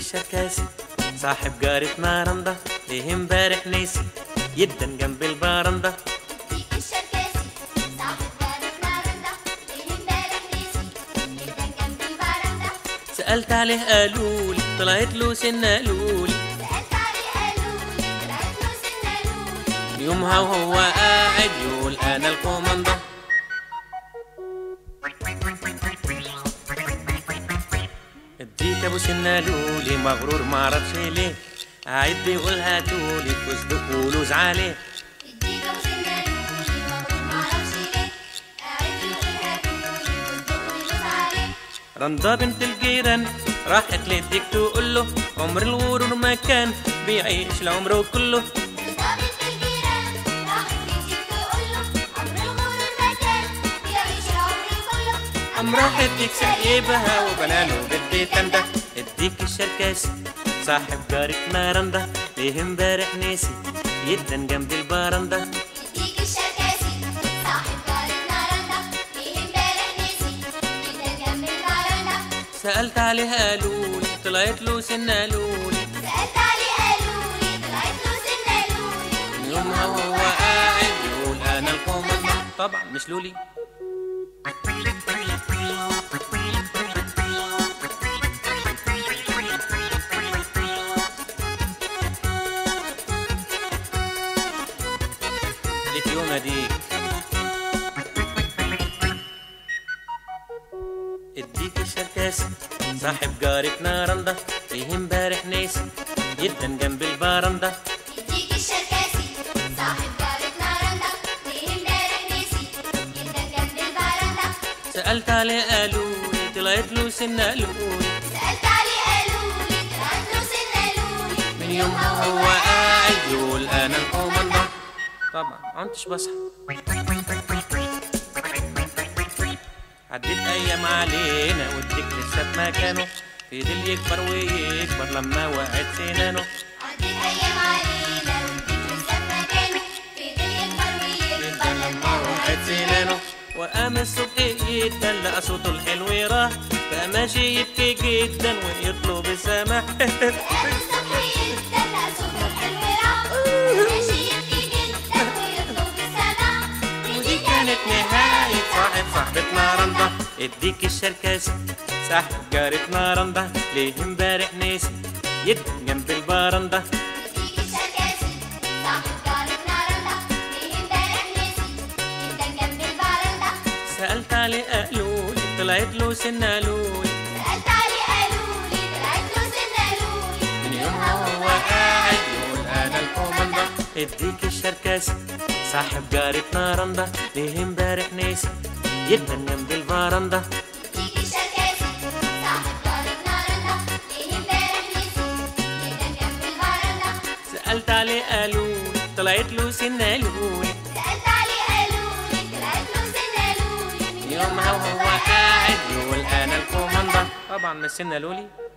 الشركاسي صاحب جارة نارندا ليه امبارح ناسي جدا جنب البرندة. ديك الشركاسي صاحب جارة نارندا ليه امبارح ناسي جدا جنب البرندة. سألت عليه قالولي طلعت له سنة لولي، سألت عليه قالولي طلعت له سنة لولي. يومها وهو قاعد يقول أنا الكوماندا. اديك ابو سنة لولي مغرور معرفش ليه قاعد بيقول هاتولي فستق ولوز عليه. اديك ابو سنة لولي مغرور معرفش ليه قاعد بيقول هاتولي فستق ولوز عليه. رندا بنت الجيران راحت للديك تقول له عمر الغرور ما كان بيعيش العمر كله. رندا بنت الجيران راحت للديك تقول له عمر الغرور ما كان بيعيش العمر كله. قام راحت ديك سايبها وبناله بالبيت انده. اديك الشركاسي صاحب جارة نارندا ليه امبارح ناسي جدا جنب البرندة. ديك الشركاسي صاحب جارة نارندا ليه امبارح ناسي جدا جنب البرندة. سألت عليه قالولي طلعت له سنة لولي، سألت عليه قالولي طلعت له سنة لولي. يومها وهو قاعد يقول أنا الكوماندا. طبعا مش لولي. اليوم اديك اديك الشركاسي صاحب جارة نارندا ليه امبارح ناسي جدا جنب البرندة. ديك الشركاسي صاحب جارة نارندا ليه امبارح ناسي جدا جنب البرندة. سألت عليه قالولي طلعت له سنة لولي، سألت عليه قالولي طلعت له سنة لولي. من يومها وهو قاعد يقول أنا الكوماندا. طبعا معنتش بصحى. عديت أيام علينا والديك لسه في مكانه فضل يكبر ويكبر لما وقعت سنانه. عدت أيام علينا والديك لسه في مكانه فضل يكبر ويكبر لما وقعت سنانه. وقام الصبح جدا لقى صوته الحلو راح بقى ماشي يبكي جدا ويطلب السماح. وقام الصبح جدا لقى صوته الحلو راح ماشي يبكي جدا ويطلب السماح. ودي كانت نهاية صاحبة نارندا. اديك الشركاسي صاحب جارة نارندا ليه امبارح ناسي جدا جنب البرندة. ديك الشركاسي صاحب جارة نارندا ليه امبارح ناسي جدا جنب البرندة. سألت عليه قالولي طلعت له سنة لولي، سألت عليه قالولي طلعت له سنة لولي. من يومها وهو قاعد يقول أنا الكوماندا. اديك الشركاسي صاحب جارة نارندا ليه امبارح ناسي جدا جنب البرندة. ديك الشركاسي صاحب جارة نارندا ليه امبارح ناسي جدا جنب البرندة. سألت عليه قالولي طلعت له سنة لولي، سألت عليه قالولي طلعت له سنة لولي. يومها وهو قاعد يقول أنا الكوماندا. طبعا مش سنة لولي.